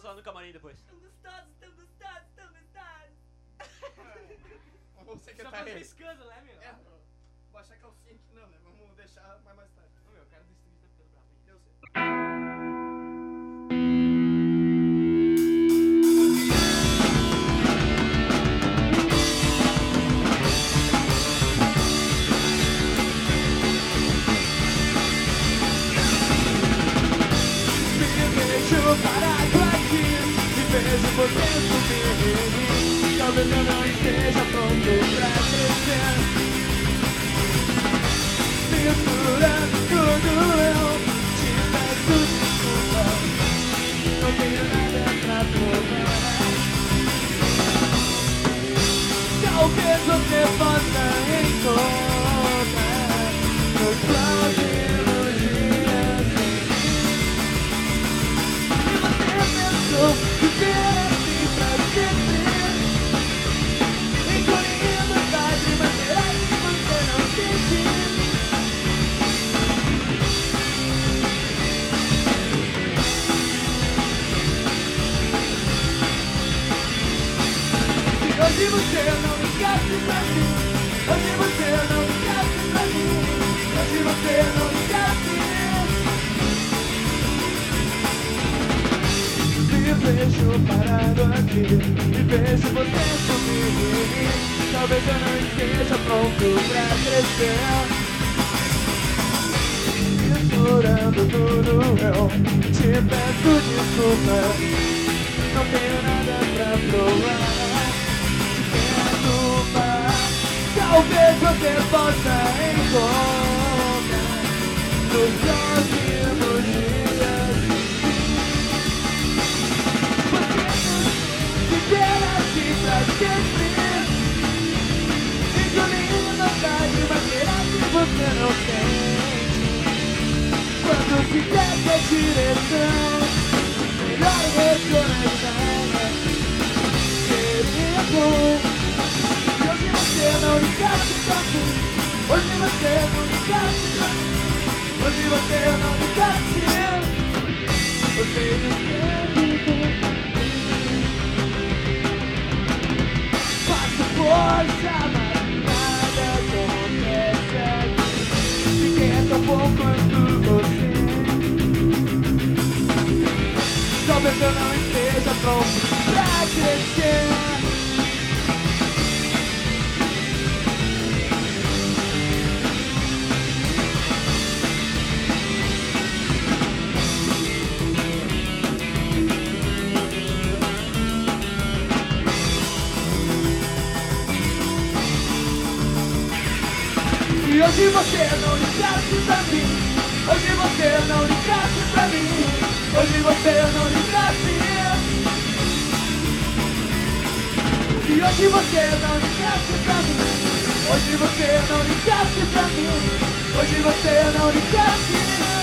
lá no camarim depois. Tão gostosos, tão gostosos, tão gostosos. Vamos secretar Só fazer ele. escândalo, né, meu? É, vou achar calcinha aqui não, né? Vamos deixar mais tarde. Ô, meu, o cara do estúdio tá ficando bravo aí. Eu sei. Parado aqui, me vejo você subir. Talvez eu não esteja pronto pra crescer. Misturando tudo eu te peço desculpa. Não tenho nada pra provar. Talvez você possa encontrar nos próximos dias. Viver assim pra sempre, engolindo lágrimas, será que você não sente? Se hoje você não ligasse pra mim, hoje você não ligasse pra mim, hoje você não ligasse. Me vejo parado aqui, me vejo você subir. Talvez eu não esteja pronto pra crescer. Misturando tudo eu te peço desculpa. Não tenho nada pra provar. Desculpa. Talvez você possa encontrar nos próximos dias. Viver assim pra sempre, engolindo lágrimas, será que você não sente? Quando se perde a direção, melhor reconectar. Seria bom se hoje você não ligasse pra mim, hoje você não ligasse pra mim, hoje você não ligasse. Você esquece. Força, mas nada acontece. Ninguém é tão bom quanto você. Talvez eu não esteja pronto pra crescer. E hoje você não ligasse pra mim, hoje você não ligasse pra mim, hoje você não ligasse. E hoje você não ligasse pra mim, hoje você não ligasse pra mim, hoje você não ligasse.